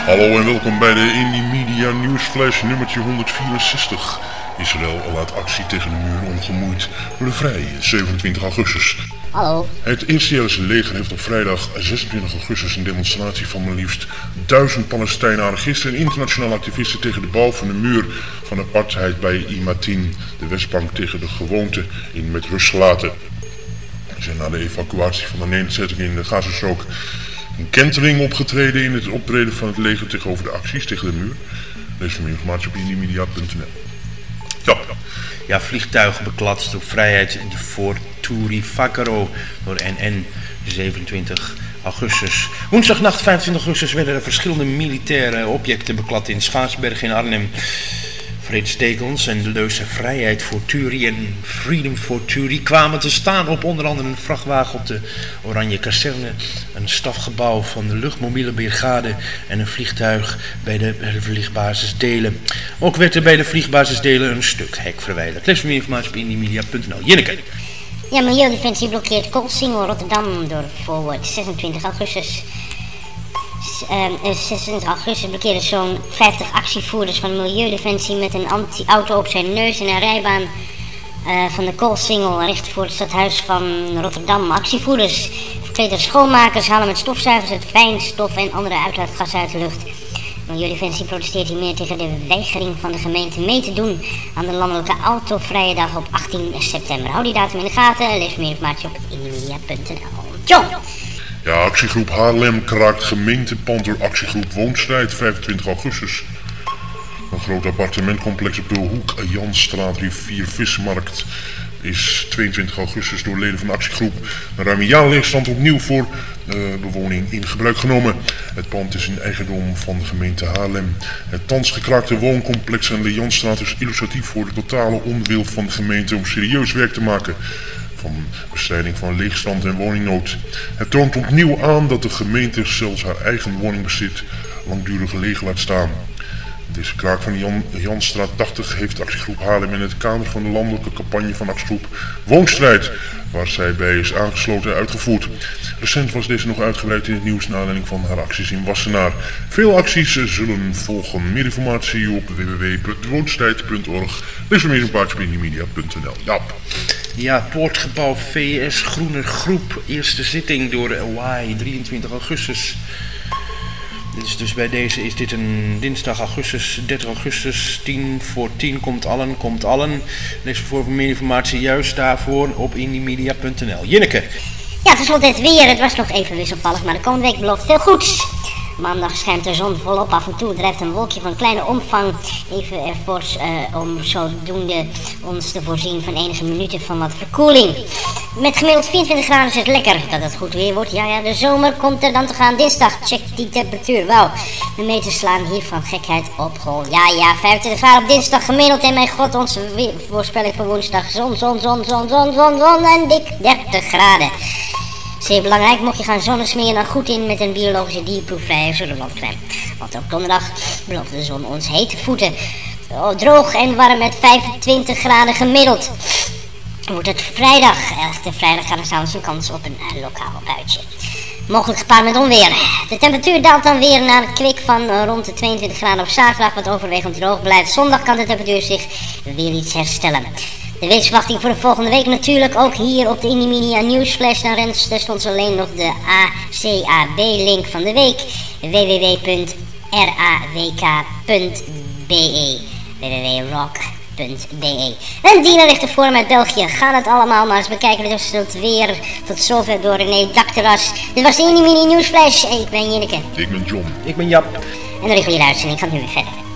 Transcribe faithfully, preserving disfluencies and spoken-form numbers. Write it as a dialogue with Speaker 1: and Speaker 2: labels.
Speaker 1: Hallo en welkom bij de Indie Media Newsflash nummertje honderdvierenzestig. Israël laat actie tegen de muur ongemoeid door de vrij, zevenentwintig augustus.
Speaker 2: Hallo.
Speaker 1: Het Israëlische leger heeft op vrijdag zesentwintig augustus een demonstratie van maar liefst duizend Palestijnen, anarchisten en internationale activisten tegen de bouw van de muur van apartheid bij Imatin, de Westbank, tegen de gewoonte in met rust gelaten. Er zijn na de evacuatie van de nederzetting in de Gazastrook een kentering opgetreden in het optreden van het leger tegenover de acties tegen de muur. Lees meer informatie op indiemedia punt n l. Ja.
Speaker 3: Ja, vliegtuigen beklad door vrijheid voor Turifakaro door N N zevenentwintig augustus. Woensdagnacht vijfentwintig augustus werden er verschillende militaire objecten beklad in Schaarsberg in Arnhem. Vredestekens en de leuzen vrijheid voor Turi en Freedom for Turi kwamen te staan op onder andere een vrachtwagen op de Oranje Kazerne, een stafgebouw van de luchtmobiele brigade en een vliegtuig bij de vliegbasis Delen. Ook werd er bij de vliegbasis Delen een stuk hek verwijderd. Lees meer informatie op indiemedia punt n l. Jinneke.
Speaker 2: Ja, Milieudefensie blokkeert Koolsingel Rotterdam door Forward zesentwintig augustus. Uh, zesentwintig augustus blokkeerden zo'n vijftig actievoerders van de Milieudefensie met een anti-auto op zijn neus in een rijbaan uh, van de Koolsingel recht voor het stadhuis van Rotterdam. Actievoerders, verkleed schoonmakers, halen met stofzuigers het fijnstof en andere uitlaatgassen uit de lucht. De Milieudefensie protesteert hiermee tegen de weigering van de gemeente mee te doen aan de landelijke autovrije dag op achttien september. Hou die datum in de gaten en lees meer informatie op indiemedia punt n l. John!
Speaker 1: Ja, actiegroep Haarlem kraakt gemeentepand door actiegroep Woonstrijd, vijfentwintig augustus. Een groot appartementcomplex op de hoek Janstraat Rivier Vismarkt is tweeëntwintig augustus door leden van de actiegroep na ruim een jaar leegstand opnieuw voor uh, bewoning in gebruik genomen. Het pand is in eigendom van de gemeente Haarlem. Het thans gekraakte wooncomplex aan de Janstraat is illustratief voor de totale onwil van de gemeente om serieus werk te maken van bestrijding van leegstand en woningnood. Het toont opnieuw aan dat de gemeente zelfs haar eigen woningbezit langdurig leeg laat staan. Deze kraak van Jan, Janstraat tachtig heeft actiegroep Haarlem in het kader van de landelijke campagne van actiegroep Woonstrijd, waar zij bij is aangesloten, uitgevoerd. Recent was deze nog uitgebreid in het nieuws naar aanleiding van haar acties in Wassenaar. Veel acties zullen volgen. Meer informatie op w w w punt woonstrijd punt org. Lees meer een paardje op indiemedia punt n l. Ja.
Speaker 3: Ja, poortgebouw V S Groene Groep, eerste zitting door Y, drieëntwintig augustus. Dit is dus bij deze is dit een dinsdag augustus, dertig augustus, tien voor tien, komt allen, komt allen. Lees voor meer informatie juist daarvoor op indiemedia punt n l. Jinneke.
Speaker 2: Ja, tenslotte het weer. Het was nog even wisselvallig, maar de komende week belooft veel goeds. Maandag schijnt de zon volop, af en toe drijft een wolkje van kleine omvang even ervoor uh, om zodoende ons te voorzien van enige minuten van wat verkoeling. Met gemiddeld vierentwintig graden is het lekker dat het goed weer wordt. Ja, ja, de zomer komt er dan te gaan. Dinsdag, check die temperatuur. Wauw, de meters slaan hier van gekheid op hol. Ja, ja, vijfentwintig graden op dinsdag gemiddeld. En mijn god, onze voorspelling voor woensdag. Zon, zon, zon, zon, zon, zon, zon en dik dertig graden. Zeer belangrijk, mocht je gaan zonnesmeren dan goed in met een biologische dierproefvrije zonnebrandcrème. Want ook donderdag belooft de zon ons hete voeten. Oh, droog en warm met vijfentwintig graden gemiddeld. Wordt het vrijdag. Echte vrijdag gaat er trouwens een kans op een uh, lokaal buitje. Mogelijk gepaard met onweer. De temperatuur daalt dan weer naar het kwik van uh, rond de tweeëntwintig graden op zaterdag, wat overwegend droog blijft. Zondag kan de temperatuur zich weer iets herstellen. De weersverwachting voor de volgende week natuurlijk ook hier op de Indiemedia Newsflash. Dan stond alleen nog de A C A B-link van de week. w w w punt r a w k punt b e w w w punt rock punt b e. Een dierenrechtenforum uit België. Gaan het allemaal maar eens bekijken. Dus het weer tot zover door René Dakteras. Dit was de Indiemedia Newsflash. Ik ben Jinneke.
Speaker 1: Ik ben John.
Speaker 3: Ik ben Jap.
Speaker 2: En de reguliere uitzending gaat nu weer verder.